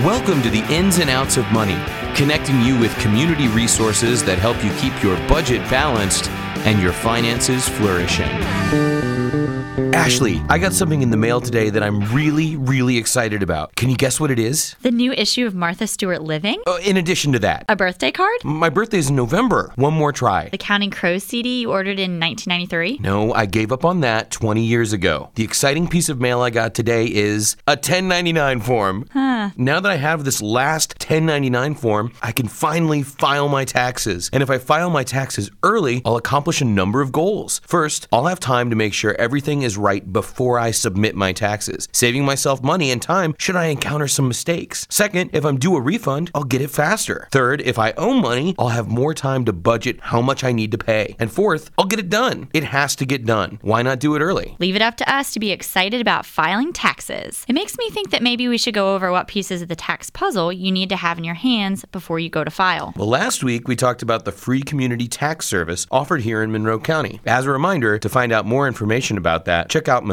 Welcome to the Ins and Outs of Money, connecting you with community resources that help you keep your budget balanced and your finances flourishing. Ashley, I got something in the mail today that I'm really excited about. Can you guess what it is? The new issue of Martha Stewart Living? In addition to that. A birthday card? My birthday's in November. One more try. The Counting Crows CD you ordered in 1993? No, I gave up on that 20 years ago. The exciting piece of mail I got today is a 1099 form. Now that I have this last 1099 form, I can finally file my taxes. And if I file my taxes early, I'll accomplish a number of goals. First, I'll have time to make sure everything is right before I submit my taxes, saving myself money and time should I encounter some mistakes. Second, if I'm due a refund, I'll get it faster. Third, if I owe money, I'll have more time to budget how much I need to pay. And fourth, I'll get it done. It has to get done. Why not do it early? Leave it up to us to be excited about filing taxes. It makes me think that maybe we should go over what pieces of the tax puzzle you need to have in your hands before you go to file. Well, last week we talked about the free community tax service offered here in Monroe County. As a reminder, to find out more information about that, check out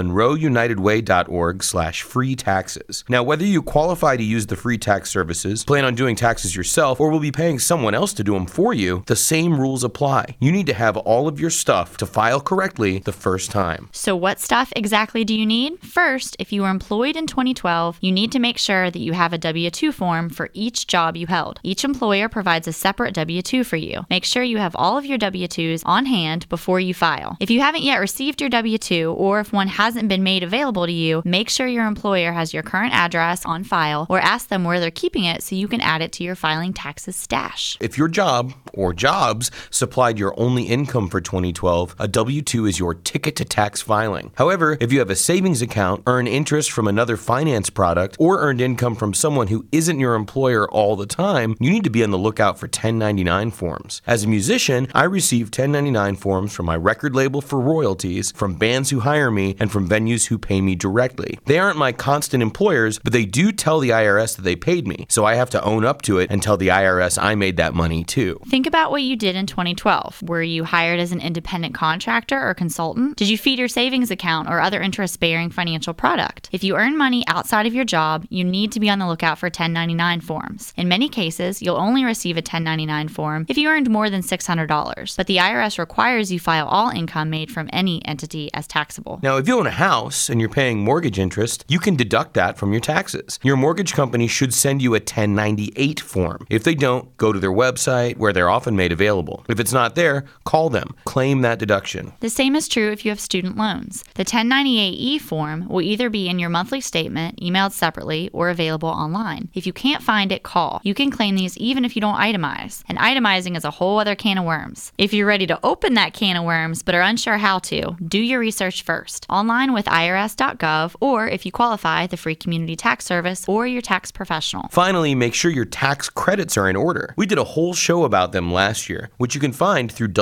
monroeunitedway.org/free taxes. Now, whether you qualify to use the free tax services, plan on doing taxes yourself, or will be paying someone else to do them for you, the same rules apply. You need to have all of your stuff to file correctly the first time. So what stuff exactly do you need? First, if you were employed in 2012, you need to make sure that you have a W-2 form for each job you held. Each employer provides a separate W-2 for you. Make sure you have all of your W-2s on hand before you file. If you haven't yet received your W-2, or if one hasn't been made available to you, make sure your employer has your current address on file, or ask them where they're keeping it so you can add it to your filing taxes stash. If your job or jobs supplied your only income for 2012, a W-2 is your ticket to tax filing. However, if you have a savings account, earn interest from another finance product, or earned income from someone who isn't your employer all the time, you need to be on the lookout for 1099 forms. As a musician, I receive 1099 forms from my record label for royalties, from bands who hire me, and from venues who pay me directly. They aren't my constant employers, but they do tell the IRS that they paid me, so I have to own up to it and tell the IRS I made that money too. Think about what you did in 2012. Were you hired as an independent contractor or consultant? Did you feed your savings account or other interest-bearing financial product? If you earn money outside of your job, you need to be on the lookout for 1099 forms. In many cases, you'll only receive a 1099 form if you earned more than $600, but the IRS requires you file all income made from any entity as taxable. Now, if you own a house and you're paying mortgage interest, you can deduct that from your taxes. Your mortgage company should send you a 1098 form. If they don't, go to their website where they're often made available. If it's not there, call them. Claim that deduction. The same is true if you have student loans. The 1098E form will either be in your monthly statement, emailed separately, or available online. If you can't find it, call. You can claim these even if you don't itemize. And itemizing is a whole other can of worms. If you're ready to open that can of worms but are unsure how to, do your research first. Online with irs.gov, or if you qualify, the free community tax service or your tax professional. Finally, make sure your tax credits are in order. We did a whole show about them last year, which you can find through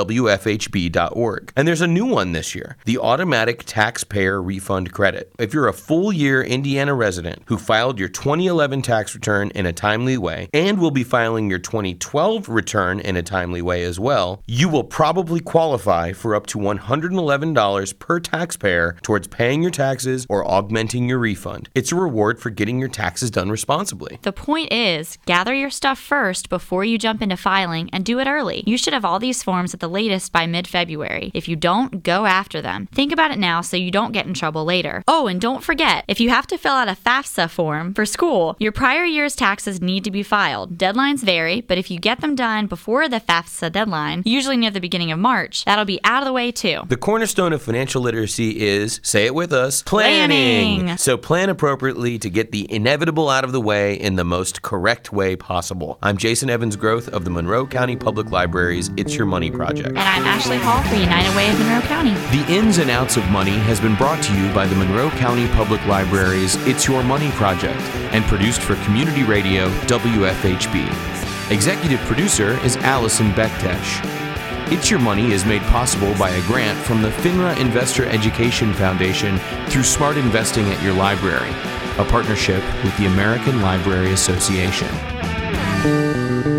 wfhb.org. And there's a new one this year, the Automatic Taxpayer Refund Credit. If you're a full-year Indiana resident who filed your 2011 tax return in a timely way and will be filing your 2012 return in a timely way as well, you will probably qualify for up to $111 per taxpayer towards paying your taxes or augmenting your refund. It's a reward for getting your taxes done responsibly. The point is, gather your stuff first before you jump into filing and do it early. You should have all these forms at the latest by mid-February. If you don't, go after them. Think about it now so you don't get in trouble later. Oh, and don't forget, if you have to fill out a FAFSA form for school, your prior year's taxes need to be filed. Deadlines vary, but if you get them done before the FAFSA deadline, usually near the beginning of March, that'll be out of the way too. The cornerstone of financial literacy is, say it with us, planning. So plan appropriately to get the inevitable out of the way in the most correct way possible. I'm Jason Evans Groth of the Monroe County Public Library's It's Your Money Project. And I'm Ashley Hall for United Way of Monroe County. The Ins and Outs of Money has been brought to you by the Monroe County Public Library's It's Your Money Project and produced for Community Radio WFHB. Executive producer is Allison Bektesh. It's Your Money is made possible by a grant from the FINRA Investor Education Foundation through Smart Investing at Your Library, a partnership with the American Library Association.